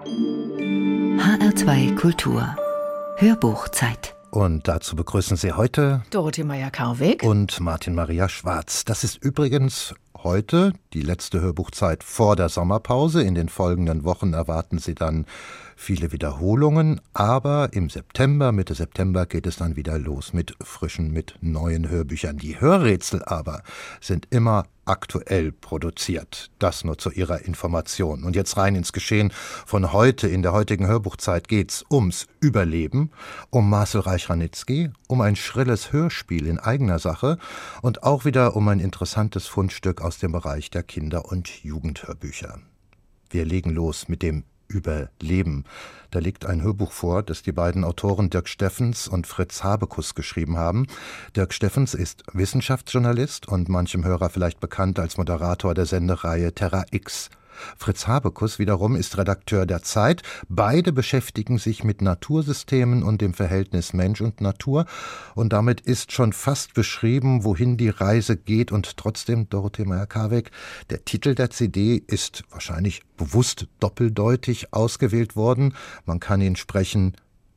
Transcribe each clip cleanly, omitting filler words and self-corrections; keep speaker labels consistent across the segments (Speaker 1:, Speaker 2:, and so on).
Speaker 1: HR2 Kultur Hörbuchzeit.
Speaker 2: Und dazu begrüßen Sie heute
Speaker 3: Dorothee Meier-Karweg
Speaker 2: und Martin Maria Schwarz. Das ist übrigens heute die letzte Hörbuchzeit vor der Sommerpause. In den folgenden Wochen erwarten Sie dann viele Wiederholungen. Aber im September, Mitte September geht es dann wieder los mit neuen Hörbüchern. Die Hörrätsel aber sind immer aktuell produziert. Das nur zu Ihrer Information. Und jetzt rein ins Geschehen von heute. In der heutigen Hörbuchzeit geht's ums Überleben, um Marcel Reich-Ranitzky, um ein schrilles Hörspiel in eigener Sache und auch wieder um ein interessantes Fundstück aus dem Bereich der Kinder- und Jugendhörbücher. Wir legen los mit dem Überleben. Da liegt ein Hörbuch vor, das die beiden Autoren Dirk Steffens und Fritz Habekus geschrieben haben. Dirk Steffens ist Wissenschaftsjournalist und manchem Hörer vielleicht bekannt als Moderator der Sendereihe Terra X. Fritz Habekus wiederum ist Redakteur der Zeit. Beide beschäftigen sich mit Natursystemen und dem Verhältnis Mensch und Natur. Und damit ist schon fast beschrieben, wohin die Reise geht. Und trotzdem, Dorothee Meier-Karweg, der Titel der CD ist wahrscheinlich bewusst doppeldeutig ausgewählt worden. Man kann ihn sprechen: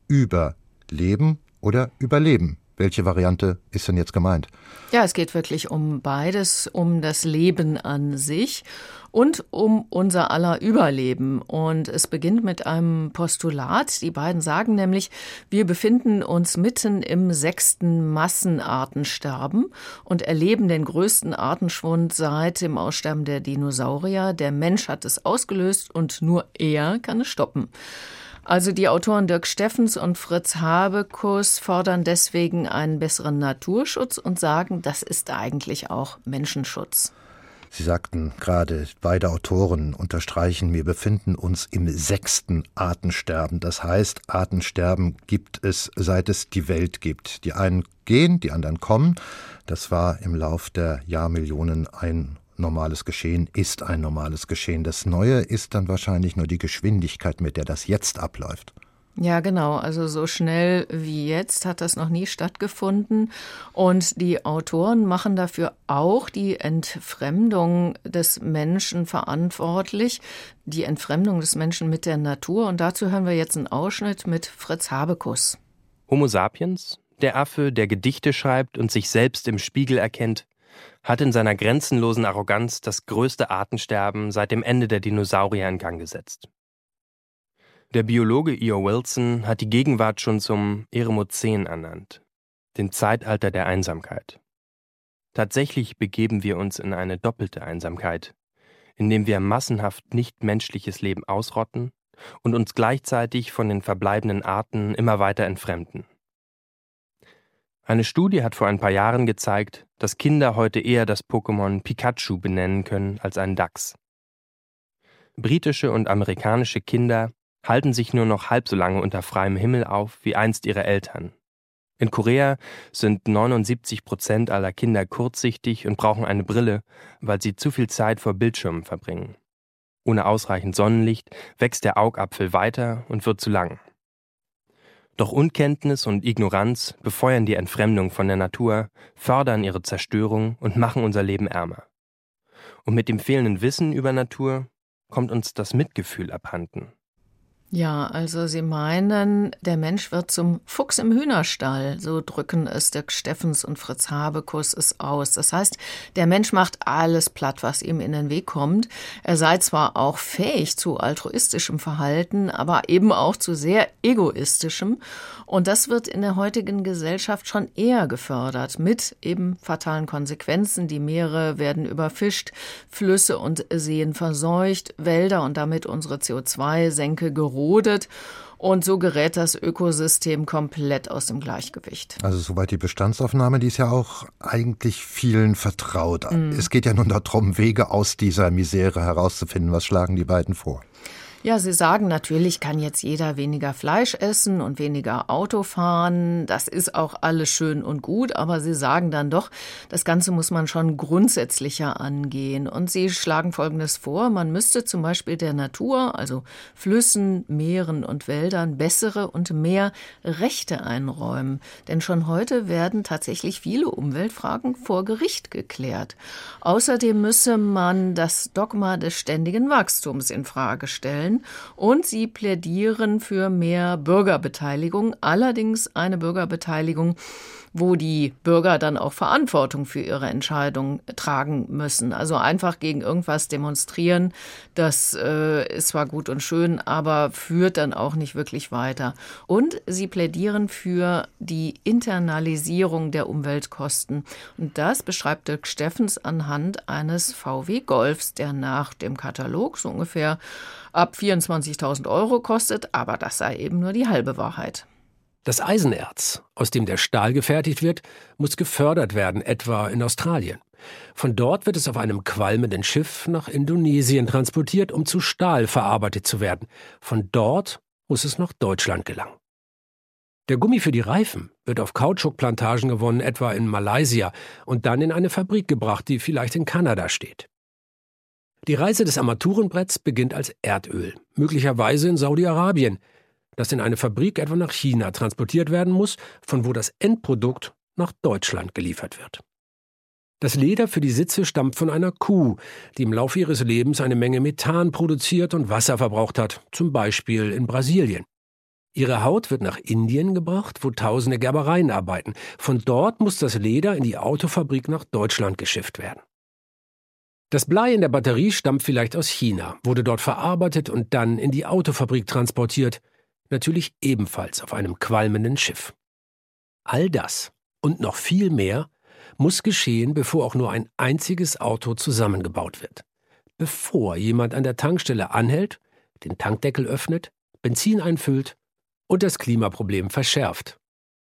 Speaker 2: Überleben oder Überleben. Welche Variante ist denn jetzt gemeint?
Speaker 3: Ja, es geht wirklich um beides, um das Leben an sich und um unser aller Überleben. Und es beginnt mit einem Postulat. Die beiden sagen nämlich, wir befinden uns mitten im 6. Massenartensterben und erleben den größten Artenschwund seit dem Aussterben der Dinosaurier. Der Mensch hat es ausgelöst und nur er kann es stoppen. Also die Autoren Dirk Steffens und Fritz Habekus fordern deswegen einen besseren Naturschutz und sagen, das ist eigentlich auch Menschenschutz.
Speaker 2: Sie sagten gerade, beide Autoren unterstreichen, wir befinden uns im 6. Artensterben. Das heißt, Artensterben gibt es, seit es die Welt gibt. Die einen gehen, die anderen kommen. Das war im Lauf der Jahrmillionen ein normales Geschehen, ist ein normales Geschehen. Das Neue ist dann wahrscheinlich nur die Geschwindigkeit, mit der das jetzt abläuft.
Speaker 3: Ja, genau. Also so schnell wie jetzt hat das noch nie stattgefunden. Und die Autoren machen dafür auch die Entfremdung des Menschen verantwortlich. Die Entfremdung des Menschen mit der Natur. Und dazu hören wir jetzt einen Ausschnitt mit Fritz Habekus.
Speaker 4: Homo sapiens, der Affe, der Gedichte schreibt und sich selbst im Spiegel erkennt, hat in seiner grenzenlosen Arroganz das größte Artensterben seit dem Ende der Dinosaurier in Gang gesetzt. Der Biologe E.O. Wilson hat die Gegenwart schon zum Eremozän ernannt, dem Zeitalter der Einsamkeit. Tatsächlich begeben wir uns in eine doppelte Einsamkeit, indem wir massenhaft nichtmenschliches Leben ausrotten und uns gleichzeitig von den verbleibenden Arten immer weiter entfremden. Eine Studie hat vor ein paar Jahren gezeigt, dass Kinder heute eher das Pokémon Pikachu benennen können als einen Dachs. Britische und amerikanische Kinder halten sich nur noch halb so lange unter freiem Himmel auf wie einst ihre Eltern. In Korea sind 79% aller Kinder kurzsichtig und brauchen eine Brille, weil sie zu viel Zeit vor Bildschirmen verbringen. Ohne ausreichend Sonnenlicht wächst der Augapfel weiter und wird zu lang. Doch Unkenntnis und Ignoranz befeuern die Entfremdung von der Natur, fördern ihre Zerstörung und machen unser Leben ärmer. Und mit dem fehlenden Wissen über Natur kommt uns das Mitgefühl abhanden.
Speaker 3: Ja, also Sie meinen, der Mensch wird zum Fuchs im Hühnerstall, so drücken es Dirk Steffens und Fritz Habekus es aus. Das heißt, der Mensch macht alles platt, was ihm in den Weg kommt. Er sei zwar auch fähig zu altruistischem Verhalten, aber eben auch zu sehr egoistischem. Und das wird in der heutigen Gesellschaft schon eher gefördert, mit eben fatalen Konsequenzen. Die Meere werden überfischt, Flüsse und Seen verseucht, Wälder und damit unsere CO2-Senke gerodet. Und so gerät das Ökosystem komplett aus dem Gleichgewicht.
Speaker 2: Also soweit die Bestandsaufnahme, die ist ja auch eigentlich vielen vertraut. Es geht ja nun darum, Wege aus dieser Misere herauszufinden. Was schlagen die beiden vor?
Speaker 3: Ja, Sie sagen, natürlich kann jetzt jeder weniger Fleisch essen und weniger Auto fahren. Das ist auch alles schön und gut, aber Sie sagen dann doch, das Ganze muss man schon grundsätzlicher angehen. Und Sie schlagen Folgendes vor: Man müsste zum Beispiel der Natur, also Flüssen, Meeren und Wäldern, bessere und mehr Rechte einräumen. Denn schon heute werden tatsächlich viele Umweltfragen vor Gericht geklärt. Außerdem müsse man das Dogma des ständigen Wachstums in Frage stellen. sein. Und sie plädieren für mehr Bürgerbeteiligung, allerdings eine Bürgerbeteiligung, wo die Bürger dann auch Verantwortung für ihre Entscheidung tragen müssen. Also einfach gegen irgendwas demonstrieren, das ist zwar gut und schön, aber führt dann auch nicht wirklich weiter. Und sie plädieren für die Internalisierung der Umweltkosten. Und das beschreibt Dirk Steffens anhand eines VW Golfs, der nach dem Katalog so ungefähr ab 24.000 € kostet, aber das sei eben nur die halbe Wahrheit.
Speaker 5: Das Eisenerz, aus dem der Stahl gefertigt wird, muss gefördert werden, etwa in Australien. Von dort wird es auf einem qualmenden Schiff nach Indonesien transportiert, um zu Stahl verarbeitet zu werden. Von dort muss es nach Deutschland gelangen. Der Gummi für die Reifen wird auf Kautschukplantagen gewonnen, etwa in Malaysia, und dann in eine Fabrik gebracht, die vielleicht in Kanada steht. Die Reise des Armaturenbretts beginnt als Erdöl, möglicherweise in Saudi-Arabien, das in eine Fabrik etwa nach China transportiert werden muss, von wo das Endprodukt nach Deutschland geliefert wird. Das Leder für die Sitze stammt von einer Kuh, die im Laufe ihres Lebens eine Menge Methan produziert und Wasser verbraucht hat, zum Beispiel in Brasilien. Ihre Haut wird nach Indien gebracht, wo tausende Gerbereien arbeiten. Von dort muss das Leder in die Autofabrik nach Deutschland geschifft werden. Das Blei in der Batterie stammt vielleicht aus China, wurde dort verarbeitet und dann in die Autofabrik transportiert, natürlich ebenfalls auf einem qualmenden Schiff. All das und noch viel mehr muss geschehen, bevor auch nur ein einziges Auto zusammengebaut wird. Bevor jemand an der Tankstelle anhält, den Tankdeckel öffnet, Benzin einfüllt und das Klimaproblem verschärft.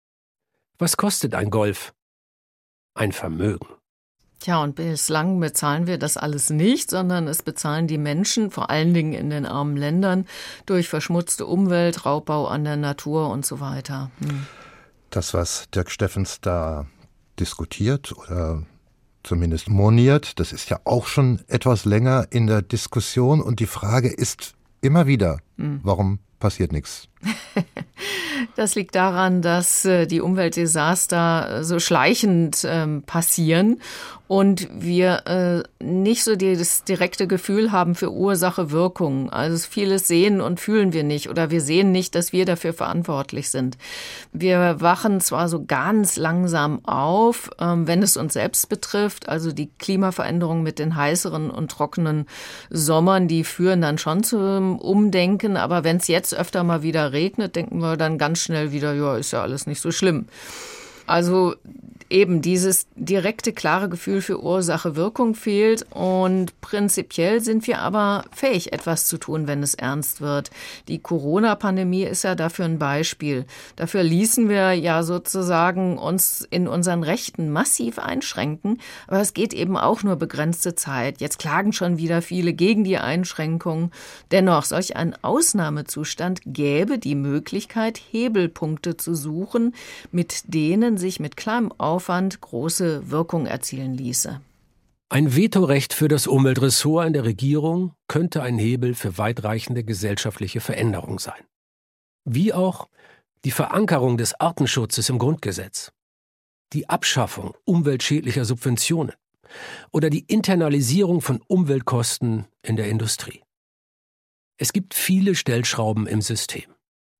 Speaker 5: Was kostet ein Golf? Ein Vermögen.
Speaker 3: Tja, und bislang bezahlen wir das alles nicht, sondern es bezahlen die Menschen, vor allen Dingen in den armen Ländern, durch verschmutzte Umwelt, Raubbau an der Natur und so weiter.
Speaker 2: Das, was Dirk Steffens da diskutiert oder zumindest moniert, das ist ja auch schon etwas länger in der Diskussion. Und die Frage ist immer wieder, warum passiert nichts?
Speaker 3: Das liegt daran, dass die Umweltdesaster so schleichend passieren und wir nicht so das direkte Gefühl haben für Ursache-Wirkung. Also vieles sehen und fühlen wir nicht oder wir sehen nicht, dass wir dafür verantwortlich sind. Wir wachen zwar so ganz langsam auf, wenn es uns selbst betrifft, also die Klimaveränderung mit den heißeren und trockenen Sommern, die führen dann schon zum Umdenken, aber wenn es jetzt öfter mal wieder regnet, denken wir dann ganz schnell wieder, ja, ist ja alles nicht so schlimm. Also eben dieses direkte, klare Gefühl für Ursache-Wirkung fehlt und prinzipiell sind wir aber fähig, etwas zu tun, wenn es ernst wird. Die Corona-Pandemie ist ja dafür ein Beispiel. Dafür ließen wir ja sozusagen uns in unseren Rechten massiv einschränken, aber es geht eben auch nur begrenzte Zeit. Jetzt klagen schon wieder viele gegen die Einschränkungen. Dennoch, solch ein Ausnahmezustand gäbe die Möglichkeit, Hebelpunkte zu suchen, mit denen sich mit kleinem Aufwand große Wirkung erzielen ließe.
Speaker 5: Ein Vetorecht für das Umweltressort in der Regierung könnte ein Hebel für weitreichende gesellschaftliche Veränderung sein. Wie auch die Verankerung des Artenschutzes im Grundgesetz, die Abschaffung umweltschädlicher Subventionen oder die Internalisierung von Umweltkosten in der Industrie. Es gibt viele Stellschrauben im System.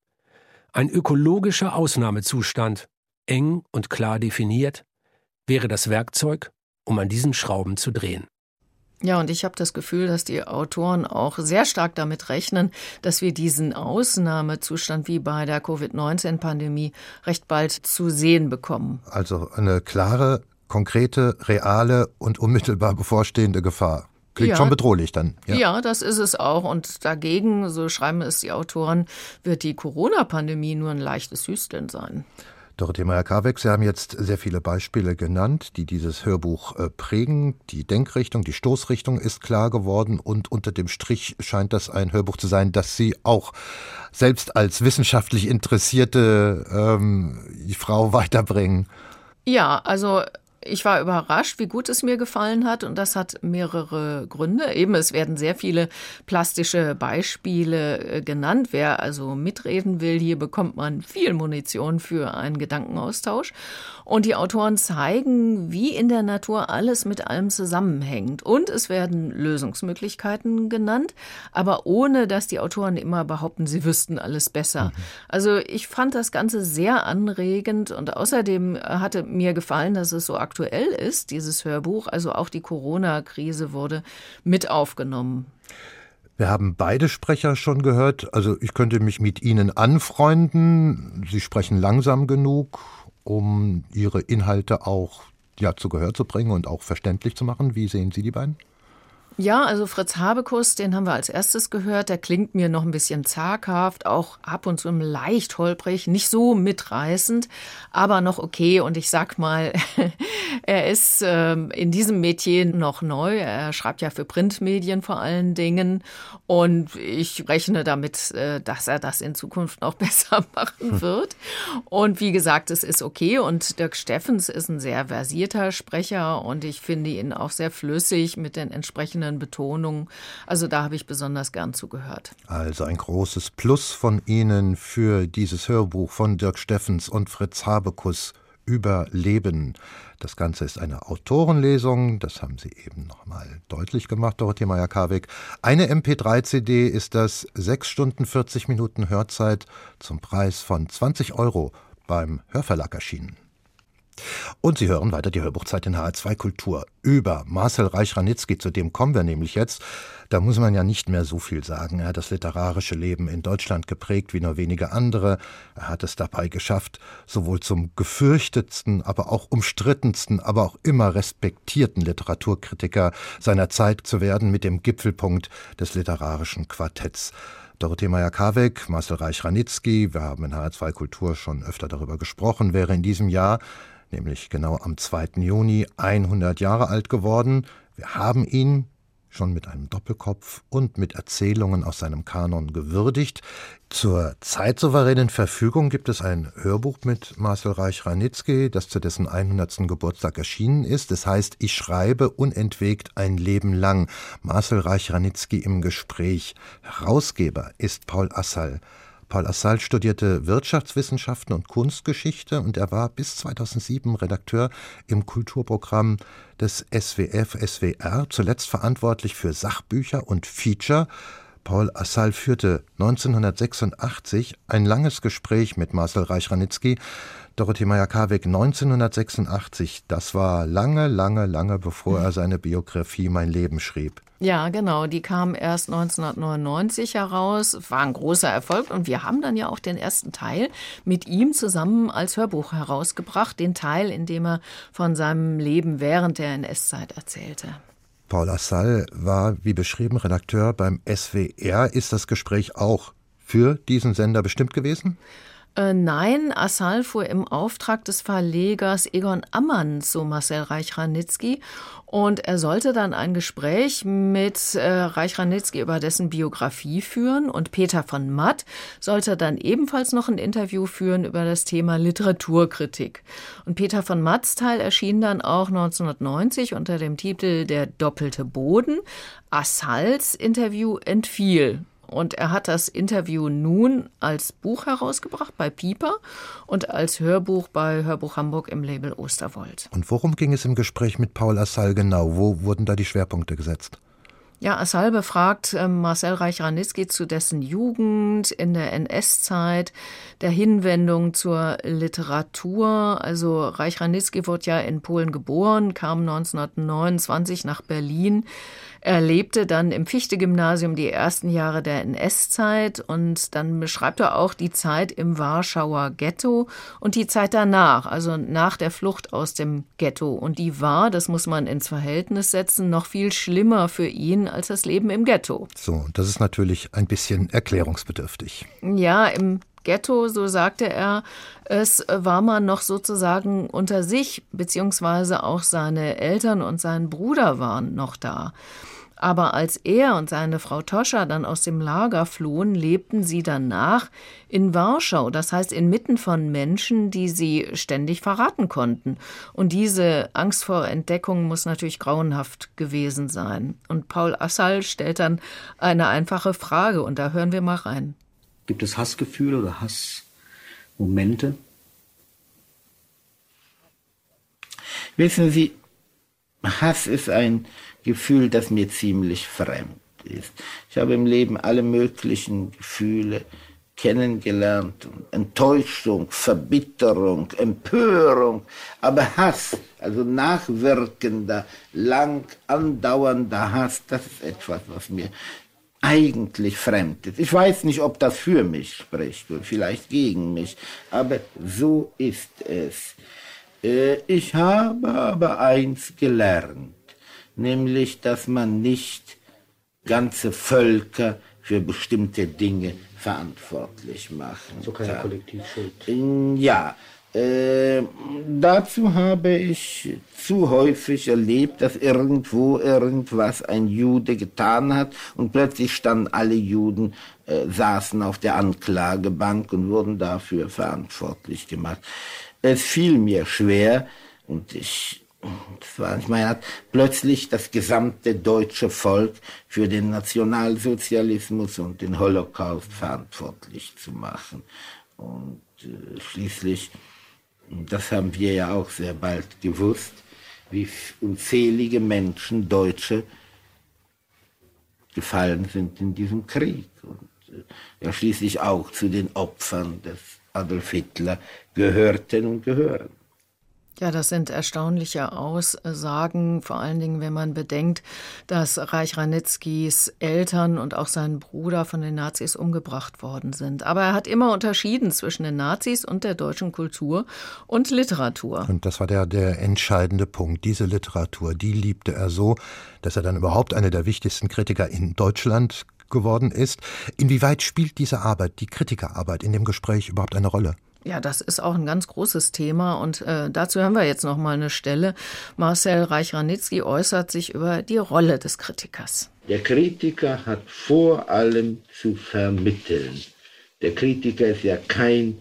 Speaker 5: Ein ökologischer Ausnahmezustand, eng und klar definiert, wäre das Werkzeug, um an diesen Schrauben zu drehen.
Speaker 3: Ja, und ich habe das Gefühl, dass die Autoren auch sehr stark damit rechnen, dass wir diesen Ausnahmezustand wie bei der Covid-19-Pandemie recht bald zu sehen bekommen.
Speaker 2: Also eine klare, konkrete, reale und unmittelbar bevorstehende Gefahr. Klingt schon bedrohlich dann.
Speaker 3: Ja, das ist es auch. Und dagegen, so schreiben es die Autoren, wird die Corona-Pandemie nur ein leichtes Hüsteln sein.
Speaker 2: Dorothee Meyer-Karweg, Sie haben jetzt sehr viele Beispiele genannt, die dieses Hörbuch prägen. Die Denkrichtung, die Stoßrichtung ist klar geworden und unter dem Strich scheint das ein Hörbuch zu sein, das Sie auch selbst als wissenschaftlich interessierte Frau weiterbringen.
Speaker 3: Ja, also Ich war überrascht, wie gut es mir gefallen hat, und das hat mehrere Gründe. Eben, es werden sehr viele plastische Beispiele genannt. Wer also mitreden will, hier bekommt man viel Munition für einen Gedankenaustausch. Und die Autoren zeigen, wie in der Natur alles mit allem zusammenhängt. Und es werden Lösungsmöglichkeiten genannt, aber ohne, dass die Autoren immer behaupten, sie wüssten alles besser. Also ich fand das Ganze sehr anregend, und außerdem hatte mir gefallen, dass es so aktuell ist, dieses Hörbuch. Also auch die Corona-Krise wurde mit aufgenommen.
Speaker 2: Wir haben beide Sprecher schon gehört. Also ich könnte mich mit Ihnen anfreunden. Sie sprechen langsam genug, um Ihre Inhalte auch zu Gehör zu bringen und auch verständlich zu machen. Wie sehen Sie die beiden?
Speaker 3: Ja, also Fritz Habekus, den haben wir als erstes gehört. Der klingt mir noch ein bisschen zaghaft, auch ab und zu leicht holprig, nicht so mitreißend, aber noch okay. Und ich sag mal, er ist in diesem Metier noch neu. Er schreibt ja für Printmedien vor allen Dingen. Und ich rechne damit, dass er das in Zukunft noch besser machen wird. Und wie gesagt, es ist okay. Und Dirk Steffens ist ein sehr versierter Sprecher. Und ich finde ihn auch sehr flüssig mit den entsprechenden Betonungen. Also da habe ich besonders gern zugehört.
Speaker 2: Also ein großes Plus von Ihnen für dieses Hörbuch von Dirk Steffens und Fritz Habekus über Leben. Das Ganze ist eine Autorenlesung, das haben Sie eben nochmal deutlich gemacht, Dorothee Meyer-Karweg. Eine MP3-CD ist das, 6 Stunden 40 Minuten Hörzeit zum Preis von 20 € beim Hörverlag erschienen. Und Sie hören weiter die Hörbuchzeit in HR2 Kultur über Marcel Reich-Ranitzky, zu dem kommen wir nämlich jetzt. Da muss man ja nicht mehr so viel sagen. Er hat das literarische Leben in Deutschland geprägt wie nur wenige andere. Er hat es dabei geschafft, sowohl zum gefürchtetsten, aber auch umstrittensten, aber auch immer respektierten Literaturkritiker seiner Zeit zu werden, mit dem Gipfelpunkt des literarischen Quartetts. Dorothee Meyer-Karweg, Marcel Reich-Ranitzky, wir haben in HR2 Kultur schon öfter darüber gesprochen, wäre in diesem Jahr, nämlich genau am 2. Juni, 100 Jahre alt geworden. Wir haben ihn schon mit einem Doppelkopf und mit Erzählungen aus seinem Kanon gewürdigt. Zur zeitsouveränen Verfügung gibt es ein Hörbuch mit Marcel Reich-Ranitzky, das zu dessen 100. Geburtstag erschienen ist. Das heißt, ich schreibe unentwegt ein Leben lang. Marcel Reich-Ranitzky im Gespräch. Herausgeber ist Paul Assal. Paul Assal studierte Wirtschaftswissenschaften und Kunstgeschichte und er war bis 2007 Redakteur im Kulturprogramm des SWR, zuletzt verantwortlich für Sachbücher und Feature. Paul Assal führte 1986 ein langes Gespräch mit Marcel Reich-Ranitzky. Dorothee Meyer-Karweg, 1986, das war lange bevor er seine Biografie Mein Leben schrieb.
Speaker 3: Ja, genau, die kam erst 1999 heraus, war ein großer Erfolg und wir haben dann ja auch den ersten Teil mit ihm zusammen als Hörbuch herausgebracht, den Teil, in dem er von seinem Leben während der NS-Zeit erzählte.
Speaker 2: Paul Assal war, wie beschrieben, Redakteur beim SWR. Ist das Gespräch auch für diesen Sender bestimmt gewesen?
Speaker 3: Nein, Assal fuhr im Auftrag des Verlegers Egon Ammann zu Marcel Reich-Ranitzky und er sollte dann ein Gespräch mit Reich-Ranitzky über dessen Biografie führen und Peter von Matt sollte dann ebenfalls noch ein Interview führen über das Thema Literaturkritik. Und Peter von Matts Teil erschien dann auch 1990 unter dem Titel Der doppelte Boden. Assals Interview entfiel. Und er hat das Interview nun als Buch herausgebracht bei Piper und als Hörbuch bei Hörbuch Hamburg im Label Osterwold.
Speaker 2: Und worum ging es im Gespräch mit Paul Assal genau? Wo wurden da die Schwerpunkte gesetzt?
Speaker 3: Ja, Assal befragt Marcel Reich-Ranitzky zu dessen Jugend in der NS-Zeit, der Hinwendung zur Literatur. Also Reich-Ranitzky wurde ja in Polen geboren, kam 1929 nach Berlin. Er lebte dann im Fichte-Gymnasium die ersten Jahre der NS-Zeit und dann beschreibt er auch die Zeit im Warschauer Ghetto und die Zeit danach, also nach der Flucht aus dem Ghetto. Und die war, das muss man ins Verhältnis setzen, noch viel schlimmer für ihn als das Leben im Ghetto.
Speaker 2: So, das ist natürlich ein bisschen erklärungsbedürftig.
Speaker 3: Ja, im Ghetto, so sagte er, es war man noch sozusagen unter sich, beziehungsweise auch seine Eltern und sein Bruder waren noch da. Aber als er und seine Frau Toscha dann aus dem Lager flohen, lebten sie danach in Warschau, das heißt inmitten von Menschen, die sie ständig verraten konnten. Und diese Angst vor Entdeckung muss natürlich grauenhaft gewesen sein. Und Paul Assal stellt dann eine einfache Frage, und da hören wir mal rein.
Speaker 6: Gibt es Hassgefühle oder Hassmomente?
Speaker 7: Wissen Sie, Hass ist ein Gefühl, das mir ziemlich fremd ist. Ich habe im Leben alle möglichen Gefühle kennengelernt. Enttäuschung, Verbitterung, Empörung. Aber Hass, also nachwirkender, lang andauernder Hass, das ist etwas, was mir eigentlich fremd ist. Ich weiß nicht, ob das für mich spricht oder vielleicht gegen mich, aber so ist es. Ich habe aber eins gelernt, nämlich, dass man nicht ganze Völker für bestimmte Dinge verantwortlich machen kann.
Speaker 6: So keine Kollektivschuld.
Speaker 7: Ja, dazu habe ich zu häufig erlebt, dass irgendwo irgendwas ein Jude getan hat und plötzlich standen alle Juden, saßen auf der Anklagebank und wurden dafür verantwortlich gemacht. Es fiel mir schwer und das war nicht meine Art, plötzlich das gesamte deutsche Volk für den Nationalsozialismus und den Holocaust verantwortlich zu machen. Und schließlich, das haben wir ja auch sehr bald gewusst, wie unzählige Menschen, Deutsche, gefallen sind in diesem Krieg. Und ja schließlich auch zu den Opfern des Adolf Hitler gehörten und gehören.
Speaker 3: Ja, das sind erstaunliche Aussagen, vor allen Dingen, wenn man bedenkt, dass Reich Ranickis Eltern und auch sein Bruder von den Nazis umgebracht worden sind. Aber er hat immer unterschieden zwischen den Nazis und der deutschen Kultur und Literatur.
Speaker 2: Und das war der entscheidende Punkt. Diese Literatur, die liebte er so, dass er dann überhaupt einer der wichtigsten Kritiker in Deutschland geworden ist. Inwieweit spielt diese Arbeit, die Kritikerarbeit in dem Gespräch überhaupt eine Rolle?
Speaker 3: Ja, das ist auch ein ganz großes Thema und dazu hören wir jetzt noch mal eine Stelle. Marcel Reich-Ranitzky äußert sich über die Rolle des Kritikers.
Speaker 7: Der Kritiker hat vor allem zu vermitteln. Der Kritiker ist ja kein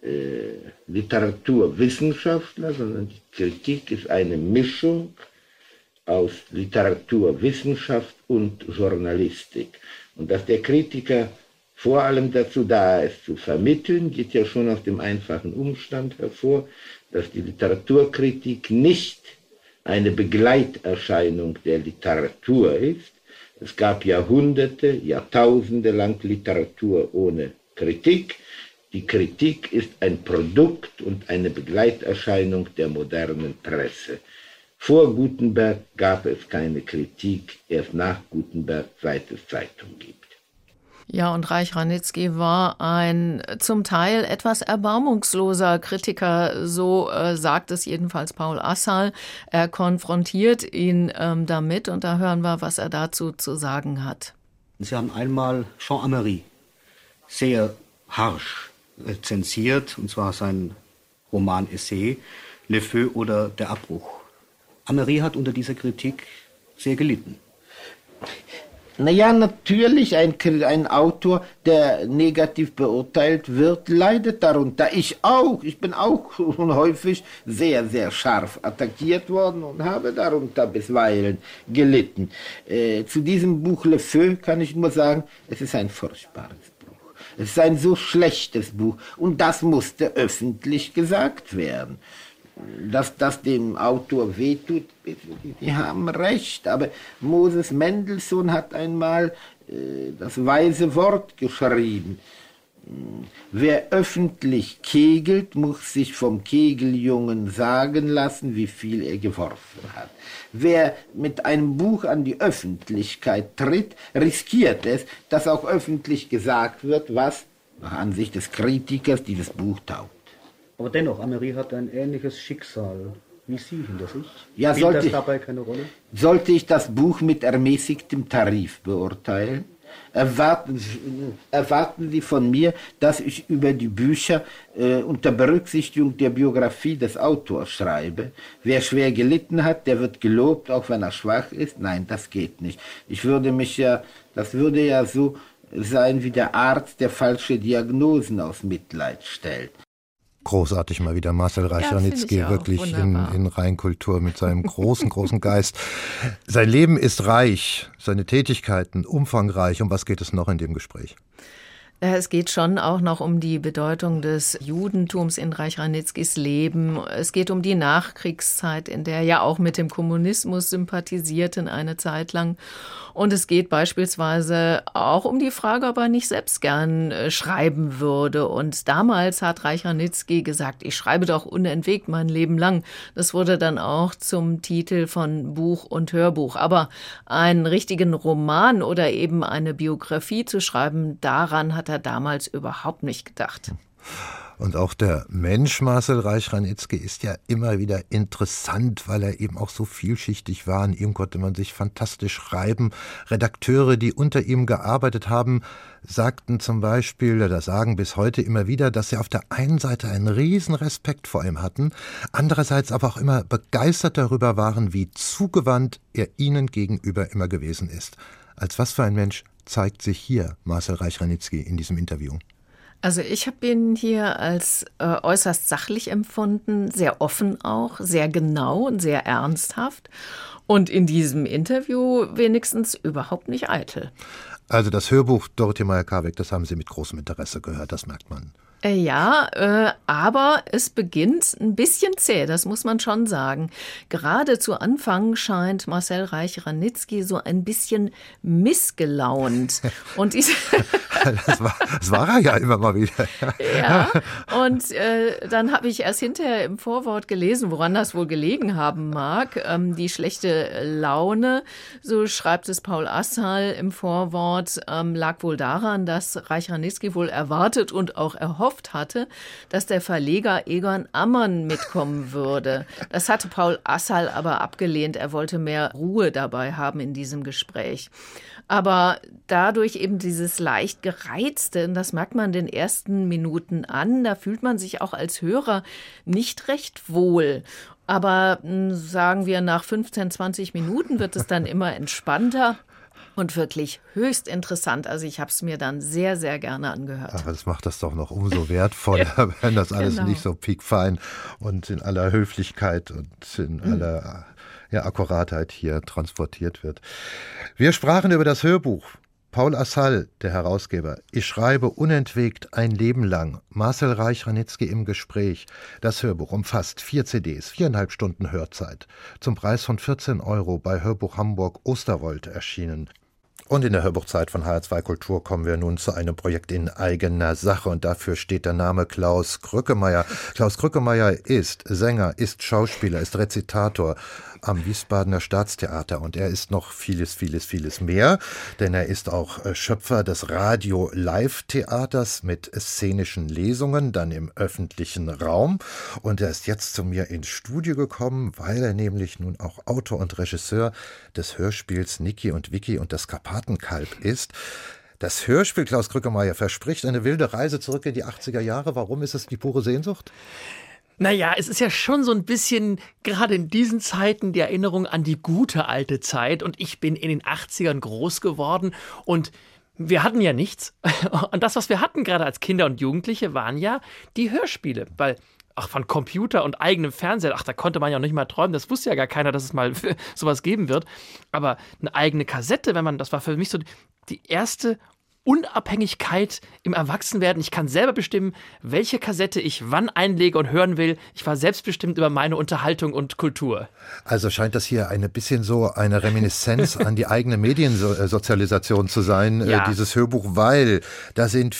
Speaker 7: Literaturwissenschaftler, sondern die Kritik ist eine Mischung aus Literaturwissenschaft und Journalistik. Und dass der Kritiker vor allem dazu da ist, zu vermitteln, geht ja schon aus dem einfachen Umstand hervor, dass die Literaturkritik nicht eine Begleiterscheinung der Literatur ist. Es gab Jahrhunderte, Jahrtausende lang Literatur ohne Kritik. Die Kritik ist ein Produkt und eine Begleiterscheinung der modernen Presse. Vor Gutenberg gab es keine Kritik, erst nach Gutenberg, seit es Zeitung gibt.
Speaker 3: Ja, und Reich Ranitzky war ein zum Teil etwas erbarmungsloser Kritiker, so sagt es jedenfalls Paul Assal. Er konfrontiert ihn damit und da hören wir, was er dazu zu sagen hat.
Speaker 6: Sie haben einmal Jean Amery sehr harsch zensiert, und zwar sein Roman-Essay Le Feu oder Der Abbruch. Amery hat unter dieser Kritik sehr gelitten.
Speaker 7: Naja, natürlich, ein Autor, der negativ beurteilt wird, leidet darunter. Ich auch. Ich bin auch schon häufig sehr, sehr scharf attackiert worden und habe darunter bisweilen gelitten. Zu diesem Buch Le Feu kann ich nur sagen, es ist ein furchtbares Buch. Es ist ein so schlechtes Buch und das musste öffentlich gesagt werden. Dass das dem Autor wehtut, die haben recht, aber Moses Mendelssohn hat einmal das weise Wort geschrieben. Wer öffentlich kegelt, muss sich vom Kegeljungen sagen lassen, wie viel er geworfen hat. Wer mit einem Buch an die Öffentlichkeit tritt, riskiert es, dass auch öffentlich gesagt wird, was nach Ansicht des Kritikers dieses Buch taugt.
Speaker 6: Aber dennoch, Amery hat ein ähnliches Schicksal wie Sie hinter sich.
Speaker 7: Ja,
Speaker 6: spielt das dabei keine Rolle?
Speaker 7: Sollte ich das Buch mit ermäßigtem Tarif beurteilen? Erwarten Sie von mir, dass ich über die Bücher unter Berücksichtigung der Biografie des Autors schreibe? Wer schwer gelitten hat, der wird gelobt, auch wenn er schwach ist? Nein, das geht nicht. Das würde ja so sein wie der Arzt, der falsche Diagnosen aus Mitleid stellt.
Speaker 2: Großartig mal wieder Marcel Reich-Ranitzky, wirklich in Rheinkultur mit seinem großen Geist. Sein Leben ist reich, seine Tätigkeiten umfangreich. Um was geht es noch in dem Gespräch?
Speaker 3: Es geht schon auch noch um die Bedeutung des Judentums in Reich-Ranitzkys Leben. Es geht um die Nachkriegszeit, in der er ja auch mit dem Kommunismus sympathisierte eine Zeit lang. Und es geht beispielsweise auch um die Frage, ob er nicht selbst gern schreiben würde. Und damals hat Reich-Ranitzky gesagt, ich schreibe doch unentwegt mein Leben lang. Das wurde dann auch zum Titel von Buch und Hörbuch. Aber einen richtigen Roman oder eben eine Biografie zu schreiben, daran hat er damals überhaupt nicht gedacht.
Speaker 2: Und auch der Mensch Marcel Reich-Ranitzky ist ja immer wieder interessant, weil er eben auch so vielschichtig war. An ihm konnte man sich fantastisch reiben. Redakteure, die unter ihm gearbeitet haben, sagten zum Beispiel oder sagen bis heute immer wieder, dass sie auf der einen Seite einen riesen Respekt vor ihm hatten, andererseits aber auch immer begeistert darüber waren, wie zugewandt er ihnen gegenüber immer gewesen ist. Als was für ein Mensch zeigt sich hier Marcel Reich-Ranitzky in diesem Interview?
Speaker 3: Also ich habe ihn hier als äußerst sachlich empfunden, sehr offen auch, sehr genau und sehr ernsthaft und in diesem Interview wenigstens überhaupt nicht eitel.
Speaker 2: Also das Hörbuch Dorothee Meyer-Karweg, das haben Sie mit großem Interesse gehört, das merkt man.
Speaker 3: Ja, aber es beginnt ein bisschen zäh, das muss man schon sagen. Gerade zu Anfang scheint Marcel Reich-Ranitzky so ein bisschen missgelaunt. Und
Speaker 2: das war er ja immer mal wieder.
Speaker 3: Ja, und dann habe ich erst hinterher im Vorwort gelesen, woran das wohl gelegen haben mag. Die schlechte Laune, so schreibt es Paul Assal im Vorwort, lag wohl daran, dass Reich-Ranitzky wohl erwartet und auch erhofft hatte, dass der Verleger Egon Ammann mitkommen würde. Das hatte Paul Assal aber abgelehnt. Er wollte mehr Ruhe dabei haben in diesem Gespräch. Aber dadurch eben dieses leicht Gereizte, und das merkt man den ersten Minuten an, da fühlt man sich auch als Hörer nicht recht wohl. Aber sagen wir, nach 15, 20 Minuten wird es dann immer entspannter. Und wirklich höchst interessant. Also ich habe es mir dann sehr, sehr gerne angehört.
Speaker 2: Aber das macht das doch noch umso wertvoller, wenn das alles nicht so piekfein und in aller Höflichkeit und in aller Akkuratheit hier transportiert wird. Wir sprachen über das Hörbuch. Paul Assal, der Herausgeber. Ich schreibe unentwegt ein Leben lang. Marcel Reich-Ranitzky im Gespräch. Das Hörbuch umfasst 4 CDs, 4,5 Stunden Hörzeit. Zum Preis von 14 € bei Hörbuch Hamburg Osterwold erschienen. Und in der Hörbuchzeit von HR2 Kultur kommen wir nun zu einem Projekt in eigener Sache. Und dafür steht der Name Klaus Krückemeier. Klaus Krückemeier ist Sänger, ist Schauspieler, ist Rezitator am Wiesbadener Staatstheater. Und er ist noch vieles mehr. Denn er ist auch Schöpfer des Radio-Live-Theaters mit szenischen Lesungen, dann im öffentlichen Raum. Und er ist jetzt zu mir ins Studio gekommen, weil er nämlich nun auch Autor und Regisseur des Hörspiels Niki und Vicky und das Karpatenkalb ist. Das Hörspiel Klaus Krückemeier verspricht eine wilde Reise zurück in die 80er Jahre. Warum ist es die pure Sehnsucht?
Speaker 8: Naja, es ist ja schon so ein bisschen, gerade in diesen Zeiten, die Erinnerung an die gute alte Zeit. Und ich bin in den 80ern groß geworden und wir hatten ja nichts. Und das, was wir hatten, gerade als Kinder und Jugendliche, waren ja die Hörspiele. Weil von Computer und eigenem Fernseher, da konnte man ja noch nicht mal träumen. Das wusste ja gar keiner, dass es mal sowas geben wird. Aber eine eigene Kassette, das war für mich so die erste Unabhängigkeit im Erwachsenwerden. Ich kann selber bestimmen, welche Kassette ich wann einlege und hören will. Ich war selbstbestimmt über meine Unterhaltung und Kultur.
Speaker 2: Also scheint das hier ein bisschen so eine Reminiszenz an die eigene Mediensozialisation zu sein, dieses Hörbuch, weil da sind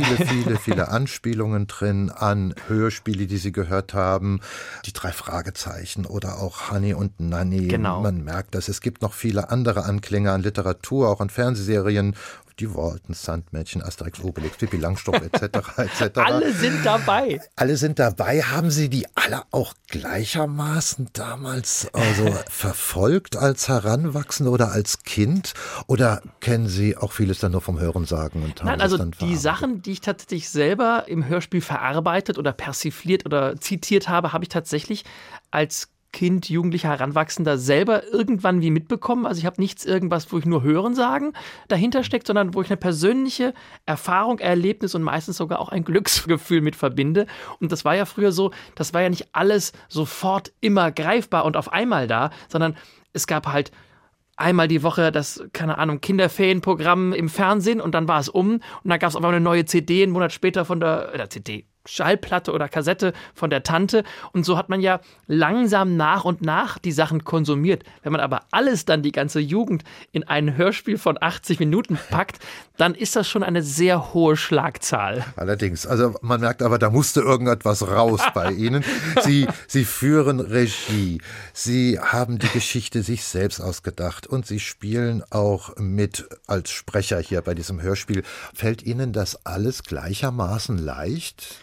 Speaker 2: viele Anspielungen drin an Hörspiele, die Sie gehört haben, die 3 Fragezeichen oder auch Hani und Nanny.
Speaker 8: Genau.
Speaker 2: Man merkt das. Es gibt noch viele andere Anklänge an Literatur, auch an Fernsehserien, die Waltons, Sandmännchen, Asterix, Obelix, Pippi Langstrumpf etc.
Speaker 8: Alle sind dabei.
Speaker 2: Alle sind dabei. Haben Sie die alle auch gleichermaßen damals verfolgt als Heranwachsende oder als Kind? Oder kennen Sie auch vieles dann nur vom Hörensagen? Und
Speaker 8: Nein, also die Sachen, die ich tatsächlich selber im Hörspiel verarbeitet oder persifliert oder zitiert habe, habe ich tatsächlich als Kind, Jugendlicher, Heranwachsender selber irgendwann wie mitbekommen. Also ich habe nichts irgendwas, wo ich nur Hörensagen dahinter steckt, sondern wo ich eine persönliche Erfahrung, Erlebnis und meistens sogar auch ein Glücksgefühl mit verbinde. Und das war ja früher so, das war ja nicht alles sofort immer greifbar und auf einmal da, sondern es gab halt einmal die Woche das, keine Ahnung, Kinderferienprogramm im Fernsehen und dann war es um und dann gab es aber eine neue CD einen Monat später von der CD. Schallplatte oder Kassette von der Tante und so hat man ja langsam nach und nach die Sachen konsumiert. Wenn man aber alles dann, die ganze Jugend, in ein Hörspiel von 80 Minuten packt, dann ist das schon eine sehr hohe Schlagzahl.
Speaker 2: Allerdings, also man merkt aber, da musste irgendetwas raus bei Ihnen. Sie führen Regie, Sie haben die Geschichte sich selbst ausgedacht und Sie spielen auch mit als Sprecher hier bei diesem Hörspiel. Fällt Ihnen das alles gleichermaßen leicht?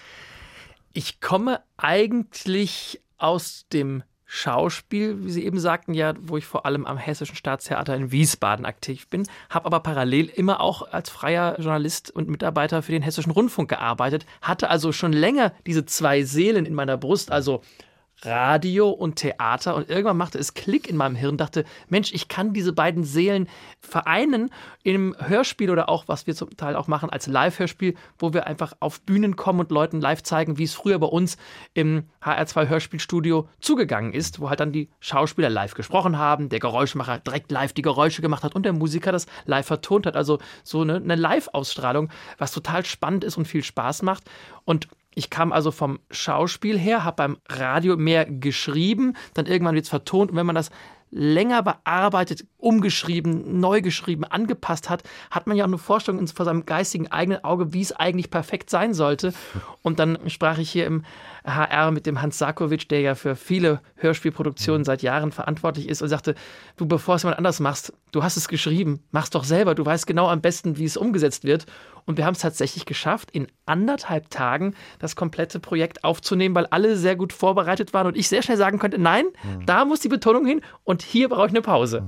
Speaker 8: Ich komme eigentlich aus dem Schauspiel, wie Sie eben sagten, ja, wo ich vor allem am Hessischen Staatstheater in Wiesbaden aktiv bin, habe aber parallel immer auch als freier Journalist und Mitarbeiter für den Hessischen Rundfunk gearbeitet, hatte also schon länger diese zwei Seelen in meiner Brust, also Radio und Theater und irgendwann machte es Klick in meinem Hirn, dachte, Mensch, ich kann diese beiden Seelen vereinen im Hörspiel oder auch, was wir zum Teil auch machen als Live-Hörspiel, wo wir einfach auf Bühnen kommen und Leuten live zeigen, wie es früher bei uns im HR2 Hörspielstudio zugegangen ist, wo halt dann die Schauspieler live gesprochen haben, der Geräuschemacher direkt live die Geräusche gemacht hat und der Musiker das live vertont hat, also so eine Live-Ausstrahlung, was total spannend ist und viel Spaß macht und ich kam also vom Schauspiel her, habe beim Radio mehr geschrieben, dann irgendwann wird es vertont und wenn man das länger bearbeitet, umgeschrieben, neu geschrieben, angepasst hat, hat man ja auch eine Vorstellung vor seinem geistigen eigenen Auge, wie es eigentlich perfekt sein sollte. Und dann sprach ich hier im HR mit dem Hans Sarkowitsch, der ja für viele Hörspielproduktionen seit Jahren verantwortlich ist und sagte, du, bevor es jemand anders machst, du hast es geschrieben, mach's doch selber, du weißt genau am besten, wie es umgesetzt wird. Und wir haben es tatsächlich geschafft, in 1,5 Tagen das komplette Projekt aufzunehmen, weil alle sehr gut vorbereitet waren und ich sehr schnell sagen konnte, nein, da muss die Betonung hin und hier brauche ich eine Pause.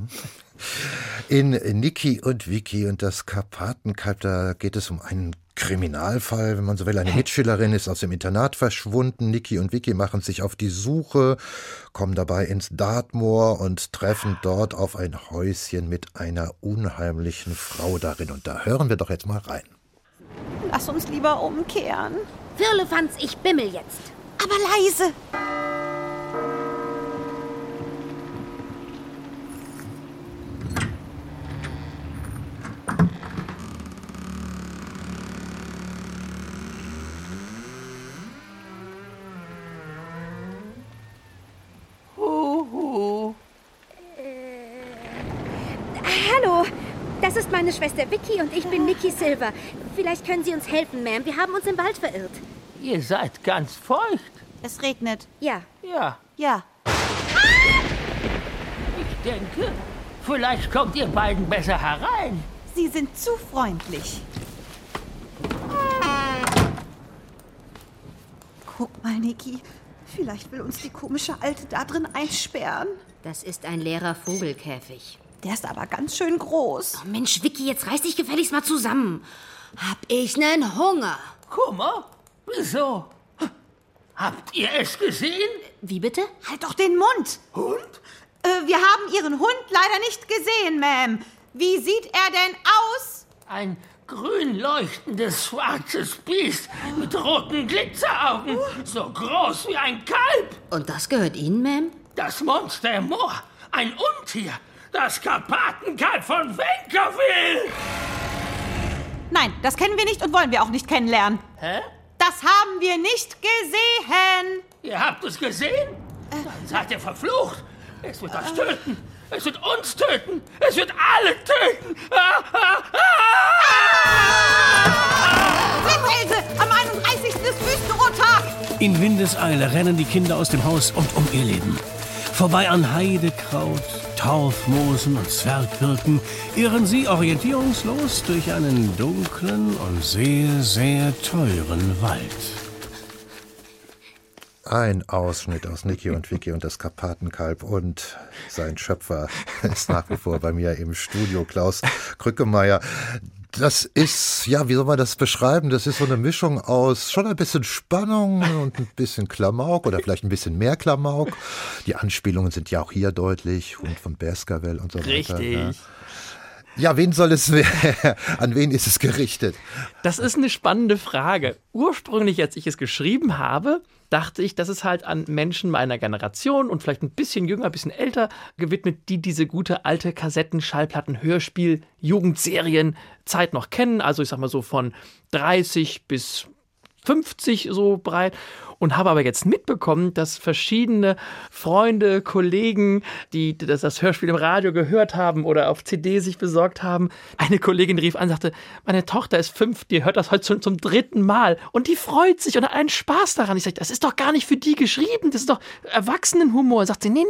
Speaker 2: In Niki und Vicky und das Karpatenkalb, da geht es um einen Kriminalfall, wenn man so will. Eine Mitschülerin ist aus dem Internat verschwunden. Niki und Vicky machen sich auf die Suche, kommen dabei ins Dartmoor und treffen dort auf ein Häuschen mit einer unheimlichen Frau darin. Und da hören wir doch jetzt mal rein.
Speaker 9: Lass uns lieber umkehren.
Speaker 10: Firlefanz, ich bimmel jetzt.
Speaker 9: Aber leise.
Speaker 10: Hallo, das ist meine Schwester Vicky und ich bin Niki Silver. Vielleicht können Sie uns helfen, Ma'am. Wir haben uns im Wald verirrt.
Speaker 11: Ihr seid ganz feucht.
Speaker 9: Es regnet.
Speaker 10: Ja.
Speaker 11: Ja.
Speaker 9: Ja.
Speaker 11: Ich denke, vielleicht kommt ihr beiden besser herein.
Speaker 9: Sie sind zu freundlich. Guck mal, Niki. Vielleicht will uns die komische Alte da drin einsperren.
Speaker 10: Das ist ein leerer Vogelkäfig.
Speaker 9: Der ist aber ganz schön groß.
Speaker 10: Oh Mensch, Vicky, jetzt reiß dich gefälligst mal zusammen. Hab ich nen Hunger.
Speaker 11: Kummer? Wieso? Habt ihr es gesehen?
Speaker 10: Wie bitte?
Speaker 9: Halt doch den Mund.
Speaker 11: Hund?
Speaker 9: Wir haben Ihren Hund leider nicht gesehen, Ma'am. Wie sieht er denn aus?
Speaker 11: Ein grün leuchtendes schwarzes Biest mit roten Glitzeraugen, so groß wie ein Kalb.
Speaker 10: Und das gehört Ihnen, Ma'am?
Speaker 11: Das Monster im Moor, ein Untier, das Karpatenkalb von Venkerville.
Speaker 9: Nein, das kennen wir nicht und wollen wir auch nicht kennenlernen.
Speaker 11: Hä?
Speaker 9: Das haben wir nicht gesehen.
Speaker 11: Ihr habt es gesehen? Dann seid ihr verflucht. Es wird euch töten. Es wird uns töten. Es wird alle töten.
Speaker 9: Flitzelse, am 31. ist Wüstenrottag.
Speaker 12: In Windeseile rennen die Kinder aus dem Haus und um ihr Leben. Vorbei an Heidekraut, Torfmoosen und Zwergbirken irren sie orientierungslos durch einen dunklen und sehr, sehr teuren Wald.
Speaker 2: Ein Ausschnitt aus Niki und Vicky und das Karpatenkalb, und sein Schöpfer ist nach wie vor bei mir im Studio, Klaus Krückemeier. Das ist, ja, wie soll man das beschreiben? Das ist so eine Mischung aus schon ein bisschen Spannung und ein bisschen Klamauk oder vielleicht ein bisschen mehr Klamauk. Die Anspielungen sind ja auch hier deutlich, Hund von Baskerville und so weiter.
Speaker 8: Richtig.
Speaker 2: Ja, wen soll es, an wen ist es gerichtet?
Speaker 8: Das ist eine spannende Frage. Ursprünglich, als ich es geschrieben habe, dachte ich, dass es halt an Menschen meiner Generation und vielleicht ein bisschen jünger, ein bisschen älter gewidmet, die diese gute alte Kassetten-, Schallplatten-, Hörspiel-, Jugendserien Zeit noch kennen. Also ich sag mal so von 30 bis 50 so breit. Und habe aber jetzt mitbekommen, dass verschiedene Freunde, Kollegen, die das Hörspiel im Radio gehört haben oder auf CD sich besorgt haben. Eine Kollegin rief an und sagte, meine Tochter ist 5, die hört das heute schon zum 3. Mal. Und die freut sich und hat einen Spaß daran. Ich sage, das ist doch gar nicht für die geschrieben, das ist doch Erwachsenenhumor. Sagt sie, nee.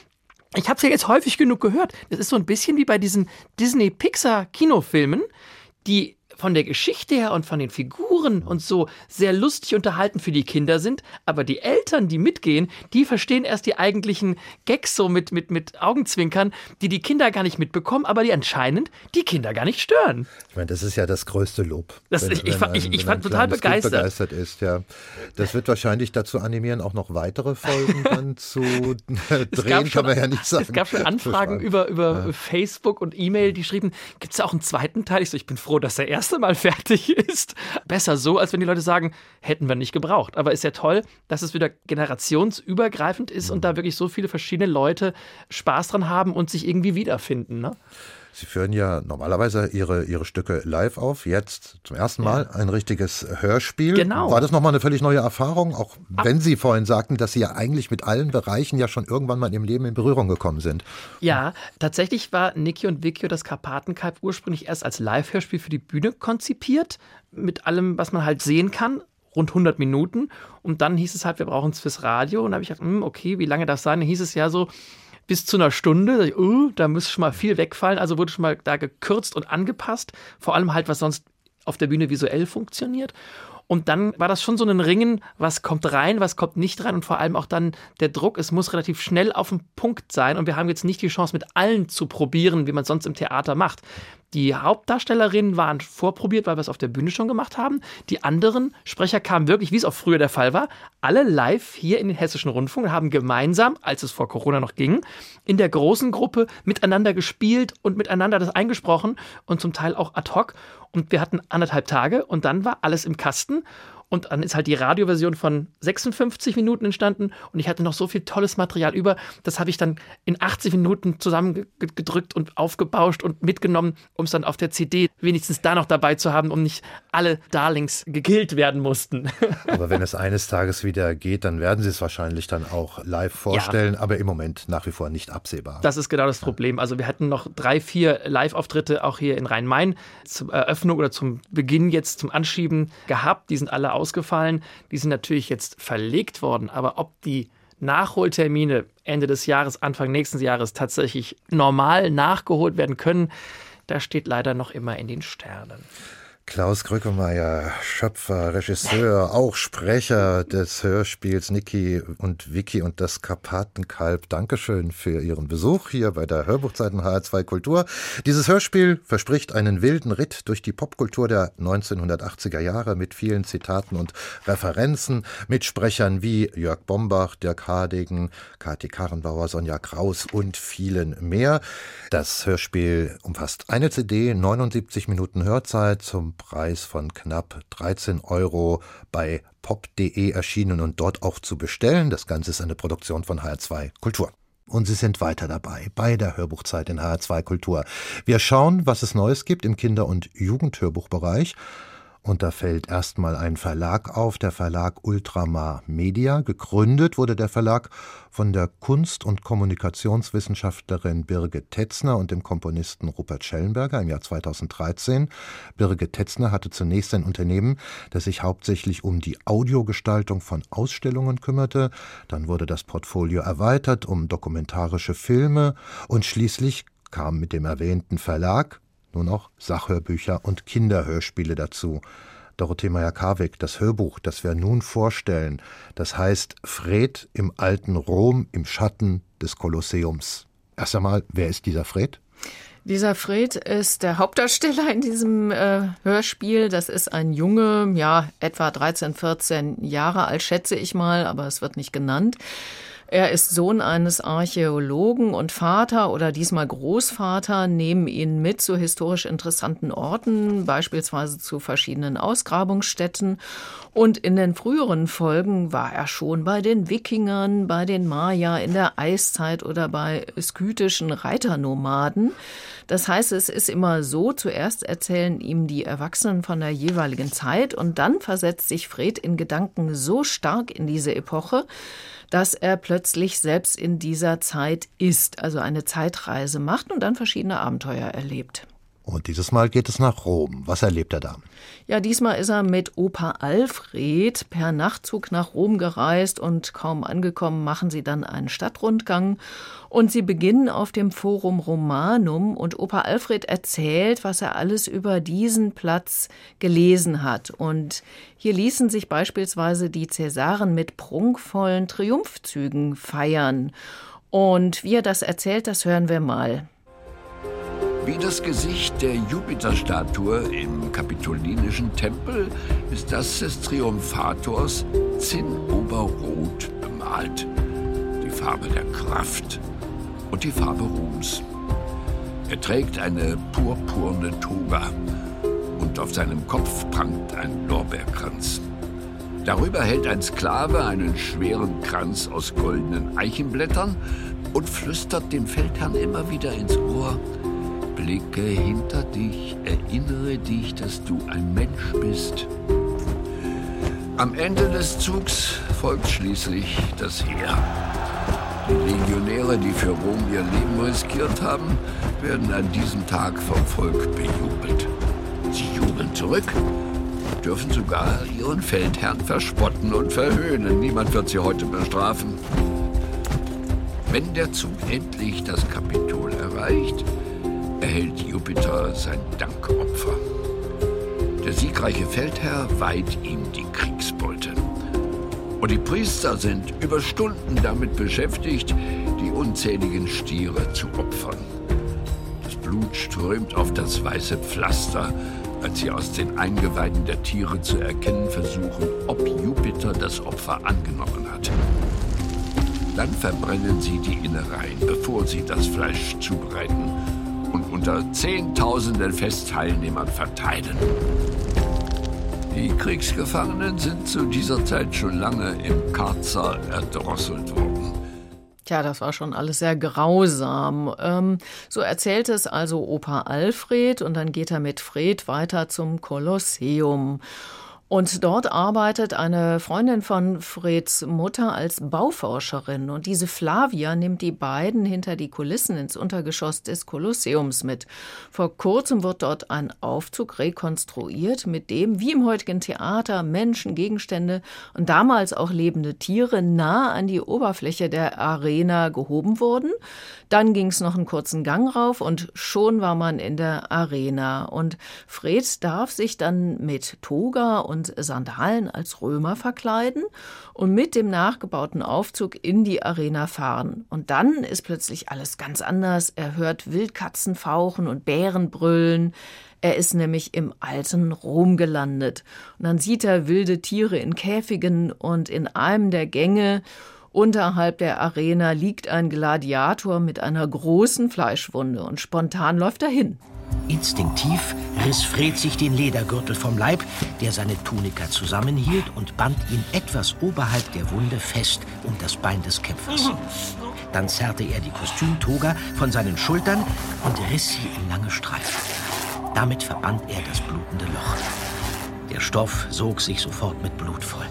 Speaker 8: Ich habe es ja jetzt häufig genug gehört. Das ist so ein bisschen wie bei diesen Disney-Pixar-Kinofilmen, die von der Geschichte her und von den Figuren und so sehr lustig unterhalten für die Kinder sind, aber die Eltern, die mitgehen, die verstehen erst die eigentlichen Gags so mit Augenzwinkern, die Kinder gar nicht mitbekommen, aber die anscheinend die Kinder gar nicht stören.
Speaker 2: Ich meine, das ist ja das größte Lob.
Speaker 8: Ich fand total begeistert.
Speaker 2: Ist, ja. Das wird wahrscheinlich dazu animieren, auch noch weitere Folgen dann zu drehen, kann man ja nicht sagen.
Speaker 8: Es gab schon Anfragen über Facebook und E-Mail, die schrieben, gibt es da auch einen zweiten Teil? Ich bin froh, dass der erste Mal fertig ist. Besser so, als wenn die Leute sagen, hätten wir nicht gebraucht. Aber ist ja toll, dass es wieder generationsübergreifend ist und da wirklich so viele verschiedene Leute Spaß dran haben und sich irgendwie wiederfinden, ne?
Speaker 2: Sie führen ja normalerweise Ihre Stücke live auf, jetzt zum ersten Mal ein richtiges Hörspiel.
Speaker 8: Genau.
Speaker 2: War das nochmal eine völlig neue Erfahrung, auch wenn Sie vorhin sagten, dass Sie ja eigentlich mit allen Bereichen ja schon irgendwann mal in Ihrem Leben in Berührung gekommen sind?
Speaker 8: Ja, tatsächlich war Niki und Vicky und das Karpatenkalb ursprünglich erst als Live-Hörspiel für die Bühne konzipiert, mit allem, was man halt sehen kann. Rund 100 Minuten. Und dann hieß es halt, wir brauchen es fürs Radio. Und da habe ich gedacht, okay, wie lange darf das sein? Dann hieß es ja so, bis zu einer Stunde, da müsste schon mal viel wegfallen, also wurde schon mal da gekürzt und angepasst, vor allem halt, was sonst auf der Bühne visuell funktioniert. Und dann war das schon so ein Ringen, was kommt rein, was kommt nicht rein und vor allem auch dann der Druck, es muss relativ schnell auf den Punkt sein und wir haben jetzt nicht die Chance, mit allen zu probieren, wie man es sonst im Theater macht. Die Hauptdarstellerinnen waren vorprobiert, weil wir es auf der Bühne schon gemacht haben. Die anderen Sprecher kamen wirklich, wie es auch früher der Fall war, alle live hier in den Hessischen Rundfunk und haben gemeinsam, als es vor Corona noch ging, in der großen Gruppe miteinander gespielt und miteinander das eingesprochen und zum Teil auch ad hoc. Und wir hatten 1,5 Tage und dann war alles im Kasten. Und dann ist halt die Radioversion von 56 Minuten entstanden und ich hatte noch so viel tolles Material über. Das habe ich dann in 80 Minuten zusammengedrückt und aufgebauscht und mitgenommen, um es dann auf der CD wenigstens da noch dabei zu haben, um nicht alle Darlings gekillt werden mussten.
Speaker 2: Aber wenn es eines Tages wieder geht, dann werden Sie es wahrscheinlich dann auch live vorstellen, aber im Moment nach wie vor nicht absehbar.
Speaker 8: Das ist genau das Problem. Also wir hatten noch 3, 4 Live-Auftritte auch hier in Rhein-Main zur Eröffnung oder zum Beginn jetzt zum Anschieben gehabt. Die sind alle ausgefallen. Die sind natürlich jetzt verlegt worden. Aber ob die Nachholtermine Ende des Jahres, Anfang nächsten Jahres tatsächlich normal nachgeholt werden können, das steht leider noch immer in den Sternen.
Speaker 2: Klaus Krückemeier, Schöpfer, Regisseur, auch Sprecher des Hörspiels Niki und Vicky und das Karpatenkalb. Dankeschön für Ihren Besuch hier bei der Hörbuchzeit in HR2 Kultur. Dieses Hörspiel verspricht einen wilden Ritt durch die Popkultur der 1980er Jahre mit vielen Zitaten und Referenzen, mit Sprechern wie Jörg Bombach, Dirk Hardegen, Kathi Karrenbauer, Sonja Kraus und vielen mehr. Das Hörspiel umfasst eine CD, 79 Minuten Hörzeit zum Preis von knapp 13 € bei pop.de erschienen und dort auch zu bestellen. Das Ganze ist eine Produktion von HR2 Kultur. Und Sie sind weiter dabei bei der Hörbuchzeit in HR2 Kultur. Wir schauen, was es Neues gibt im Kinder- und Jugendhörbuchbereich. Und da fällt erstmal ein Verlag auf, der Verlag Ultramar Media. Gegründet wurde der Verlag von der Kunst- und Kommunikationswissenschaftlerin Birgit Tetzner und dem Komponisten Rupert Schellenberger im Jahr 2013. Birgit Tetzner hatte zunächst ein Unternehmen, das sich hauptsächlich um die Audiogestaltung von Ausstellungen kümmerte. Dann wurde das Portfolio erweitert um dokumentarische Filme und schließlich kam mit dem erwähnten Verlag nun auch Sachhörbücher und Kinderhörspiele dazu. Dorothee Meyer-Karwig, das Hörbuch, das wir nun vorstellen, das heißt Fred im alten Rom im Schatten des Kolosseums. Erst einmal, wer ist dieser Fred?
Speaker 3: Dieser Fred ist der Hauptdarsteller in diesem Hörspiel. Das ist ein Junge, ja, etwa 13, 14 Jahre alt, schätze ich mal, aber es wird nicht genannt. Er ist Sohn eines Archäologen und Vater oder diesmal Großvater nehmen ihn mit zu historisch interessanten Orten, beispielsweise zu verschiedenen Ausgrabungsstätten. Und in den früheren Folgen war er schon bei den Wikingern, bei den Maya in der Eiszeit oder bei skythischen Reiternomaden. Das heißt, es ist immer so, zuerst erzählen ihm die Erwachsenen von der jeweiligen Zeit und dann versetzt sich Fred in Gedanken so stark in diese Epoche, dass er plötzlich selbst in dieser Zeit ist, also eine Zeitreise macht und dann verschiedene Abenteuer erlebt.
Speaker 2: Und dieses Mal geht es nach Rom. Was erlebt er da?
Speaker 3: Ja, diesmal ist er mit Opa Alfred per Nachtzug nach Rom gereist und kaum angekommen machen sie dann einen Stadtrundgang. Und sie beginnen auf dem Forum Romanum und Opa Alfred erzählt, was er alles über diesen Platz gelesen hat. Und hier ließen sich beispielsweise die Cäsaren mit prunkvollen Triumphzügen feiern. Und wie er das erzählt, das hören wir mal.
Speaker 13: Wie das Gesicht der Jupiterstatue im kapitolinischen Tempel ist das des Triumphators zinnoberrot bemalt. Die Farbe der Kraft und die Farbe Ruhms. Er trägt eine purpurne Toga und auf seinem Kopf prangt ein Lorbeerkranz. Darüber hält ein Sklave einen schweren Kranz aus goldenen Eichenblättern und flüstert dem Feldherrn immer wieder ins Ohr: Blicke hinter dich, erinnere dich, dass du ein Mensch bist. Am Ende des Zugs folgt schließlich das Heer. Die Legionäre, die für Rom ihr Leben riskiert haben, werden an diesem Tag vom Volk bejubelt. Sie jubeln zurück, dürfen sogar ihren Feldherrn verspotten und verhöhnen. Niemand wird sie heute bestrafen. Wenn der Zug endlich das Kapitol erreicht, erhält Jupiter sein Dankopfer. Der siegreiche Feldherr weiht ihm die Kriegsbeute. Und die Priester sind über Stunden damit beschäftigt, die unzähligen Stiere zu opfern. Das Blut strömt auf das weiße Pflaster, als sie aus den Eingeweiden der Tiere zu erkennen versuchen, ob Jupiter das Opfer angenommen hat. Dann verbrennen sie die Innereien, bevor sie das Fleisch zubereiten und unter Zehntausenden Festteilnehmern verteilen. Die Kriegsgefangenen sind zu dieser Zeit schon lange im Karzer erdrosselt worden.
Speaker 3: Tja, das war schon alles sehr grausam. So erzählt es also Opa Alfred und dann geht er mit Fred weiter zum Kolosseum. Und dort arbeitet eine Freundin von Freds Mutter als Bauforscherin. Und diese Flavia nimmt die beiden hinter die Kulissen ins Untergeschoss des Kolosseums mit. Vor kurzem wird dort ein Aufzug rekonstruiert, mit dem, wie im heutigen Theater, Menschen, Gegenstände und damals auch lebende Tiere nah an die Oberfläche der Arena gehoben wurden. Dann ging es noch einen kurzen Gang rauf und schon war man in der Arena. Und Fred darf sich dann mit Toga und Sandalen als Römer verkleiden und mit dem nachgebauten Aufzug in die Arena fahren. Und dann ist plötzlich alles ganz anders. Er hört Wildkatzen fauchen und Bären brüllen. Er ist nämlich im alten Rom gelandet. Und dann sieht er wilde Tiere in Käfigen und in einem der Gänge unterhalb der Arena liegt ein Gladiator mit einer großen Fleischwunde und spontan läuft er hin.
Speaker 14: Instinktiv riss Fred sich den Ledergürtel vom Leib, der seine Tunika zusammenhielt, und band ihn etwas oberhalb der Wunde fest um das Bein des Kämpfers. Dann zerrte er die Kostümtoga von seinen Schultern und riss sie in lange Streifen. Damit verband er das blutende Loch. Der Stoff sog sich sofort mit Blut voll.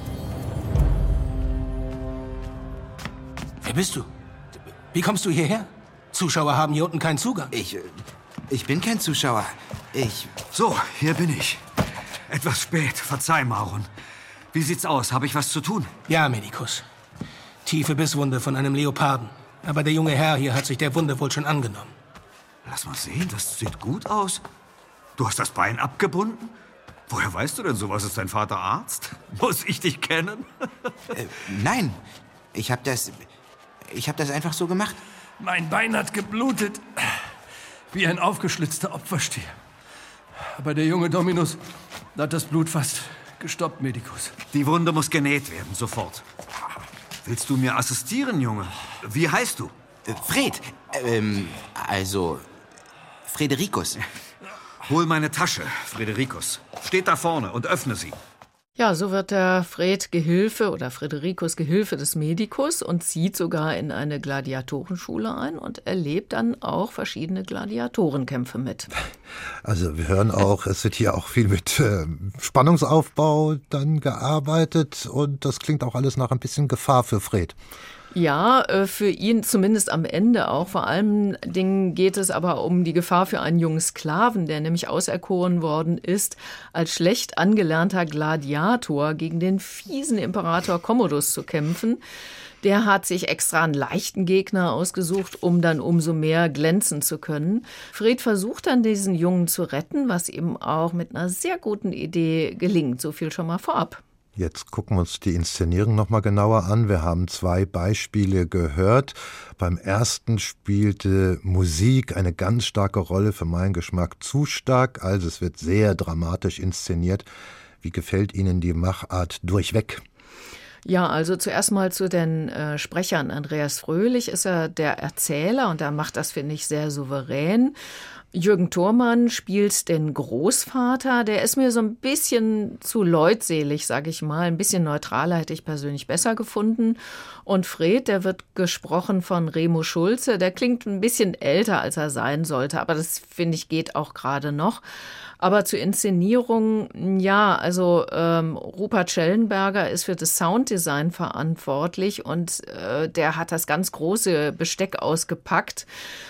Speaker 12: Wer bist du? Wie kommst du hierher? Zuschauer haben hier unten keinen Zugang.
Speaker 15: Ich bin kein Zuschauer.
Speaker 16: So, hier bin ich. Etwas spät, verzeih, Maron. Wie sieht's aus? Habe ich was zu tun?
Speaker 12: Ja, Medikus. Tiefe Bisswunde von einem Leoparden. Aber der junge Herr hier hat sich der Wunde wohl schon angenommen.
Speaker 16: Lass mal sehen, das sieht gut aus. Du hast das Bein abgebunden? Woher weißt du denn sowas? Ist dein Vater Arzt? Muss ich dich kennen?
Speaker 15: Nein, ich hab das einfach so gemacht.
Speaker 12: Mein Bein hat geblutet. Wie ein aufgeschlitzter Opferstier. Aber der junge Dominus hat das Blut fast gestoppt, Medikus.
Speaker 16: Die Wunde muss genäht werden, sofort. Willst du mir assistieren, Junge? Wie heißt du?
Speaker 15: Fred. Fredericus.
Speaker 16: Hol meine Tasche, Fredericus. Steht da vorne und öffne sie.
Speaker 3: Ja, so wird der Fred Gehilfe oder Fredericus Gehilfe des Medikus und zieht sogar in eine Gladiatorenschule ein und erlebt dann auch verschiedene Gladiatorenkämpfe mit.
Speaker 2: Also wir hören auch, es wird hier auch viel mit Spannungsaufbau dann gearbeitet und das klingt auch alles nach ein bisschen Gefahr für Fred.
Speaker 3: Ja, für ihn zumindest am Ende auch. Vor allem Dingen geht es aber um die Gefahr für einen jungen Sklaven, der nämlich auserkoren worden ist, als schlecht angelernter Gladiator gegen den fiesen Imperator Commodus zu kämpfen. Der hat sich extra einen leichten Gegner ausgesucht, um dann umso mehr glänzen zu können. Fred versucht dann, diesen Jungen zu retten, was eben auch mit einer sehr guten Idee gelingt. So viel schon mal vorab.
Speaker 2: Jetzt gucken wir uns die Inszenierung noch mal genauer an. Wir haben 2 Beispiele gehört. Beim ersten spielte Musik eine ganz starke Rolle, für meinen Geschmack zu stark. Also es wird sehr dramatisch inszeniert. Wie gefällt Ihnen die Machart durchweg?
Speaker 3: Ja, also zuerst mal zu den Sprechern. Andreas Fröhlich ist ja der Erzähler und er macht das, finde ich, sehr souverän. Jürgen Thormann spielt den Großvater, der ist mir so ein bisschen zu leutselig, sage ich mal. Ein bisschen neutraler hätte ich persönlich besser gefunden. Und Fred, der wird gesprochen von Remo Schulze, der klingt ein bisschen älter, als er sein sollte. Aber das, finde ich, geht auch gerade noch. Aber zur Inszenierung, ja, also Rupert Schellenberger ist für das Sounddesign verantwortlich und der hat das ganz große Besteck ausgepackt.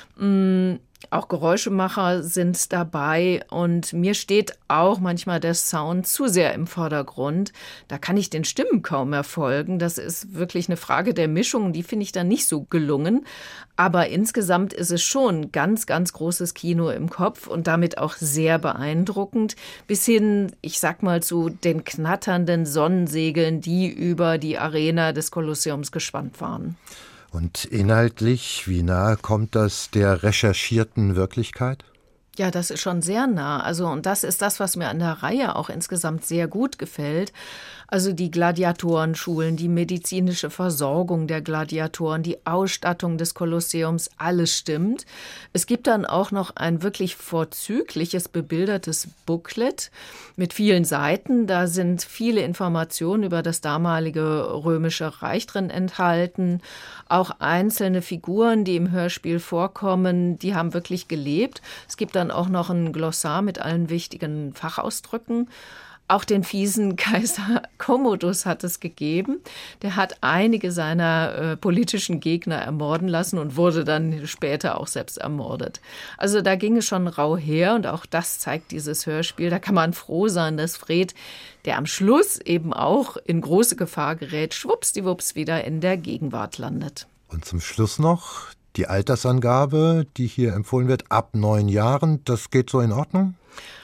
Speaker 3: Auch Geräuschemacher sind dabei und mir steht auch manchmal der Sound zu sehr im Vordergrund. Da kann ich den Stimmen kaum mehr folgen. Das ist wirklich eine Frage der Mischung, die finde ich dann nicht so gelungen. Aber insgesamt ist es schon ganz, ganz großes Kino im Kopf und damit auch sehr beeindruckend. Bis hin, ich sag mal, zu den knatternden Sonnensegeln, die über die Arena des Kolosseums gespannt waren.
Speaker 2: Und inhaltlich, wie nahe kommt das der recherchierten Wirklichkeit?
Speaker 3: Ja, das ist schon sehr nah. Also, und das ist das, was mir an der Reihe auch insgesamt sehr gut gefällt. Also die Gladiatorenschulen, die medizinische Versorgung der Gladiatoren, die Ausstattung des Kolosseums, alles stimmt. Es gibt dann auch noch ein wirklich vorzügliches bebildertes Booklet mit vielen Seiten. Da sind viele Informationen über das damalige Römische Reich drin enthalten. Auch einzelne Figuren, die im Hörspiel vorkommen, die haben wirklich gelebt. Es gibt dann auch noch ein Glossar mit allen wichtigen Fachausdrücken. Auch den fiesen Kaiser Commodus hat es gegeben. Der hat einige seiner politischen Gegner ermorden lassen und wurde dann später auch selbst ermordet. Also da ging es schon rau her und auch das zeigt dieses Hörspiel. Da kann man froh sein, dass Fred, der am Schluss eben auch in große Gefahr gerät, schwuppsdiwupps wieder in der Gegenwart landet.
Speaker 2: Und zum Schluss noch die Altersangabe, die hier empfohlen wird, ab 9 Jahren. Das geht so in Ordnung?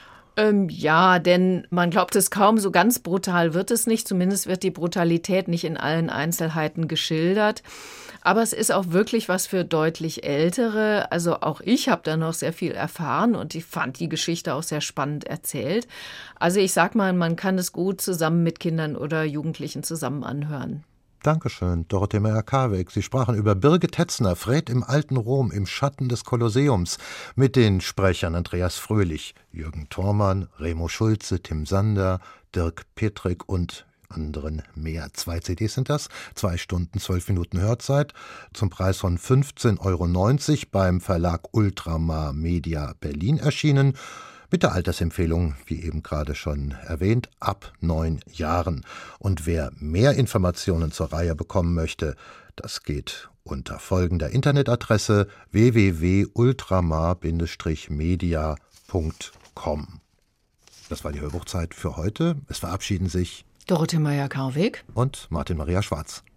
Speaker 3: Ja, denn man glaubt es kaum, so ganz brutal wird es nicht. Zumindest wird die Brutalität nicht in allen Einzelheiten geschildert. Aber es ist auch wirklich was für deutlich Ältere. Also auch ich habe da noch sehr viel erfahren und ich fand die Geschichte auch sehr spannend erzählt. Also ich sag mal, man kann es gut zusammen mit Kindern oder Jugendlichen zusammen anhören.
Speaker 2: Dankeschön, Dorothee Meyer-Karweg. Sie sprachen über Birgit Tetzner, Fred im alten Rom, im Schatten des Kolosseums, mit den Sprechern Andreas Fröhlich, Jürgen Thormann, Remo Schulze, Tim Sander, Dirk Petrik und anderen mehr. 2 CDs sind das, 2 Stunden, 12 Minuten Hörzeit, zum Preis von 15,90 € beim Verlag Ultramar Media Berlin erschienen. Mit der Altersempfehlung, wie eben gerade schon erwähnt, ab 9 Jahren. Und wer mehr Informationen zur Reihe bekommen möchte, das geht unter folgender Internetadresse www.ultramar-media.com. Das war die Hörbuchzeit für heute. Es verabschieden sich
Speaker 3: Dorothee Meyer-Karweg
Speaker 2: und Martin Maria Schwarz.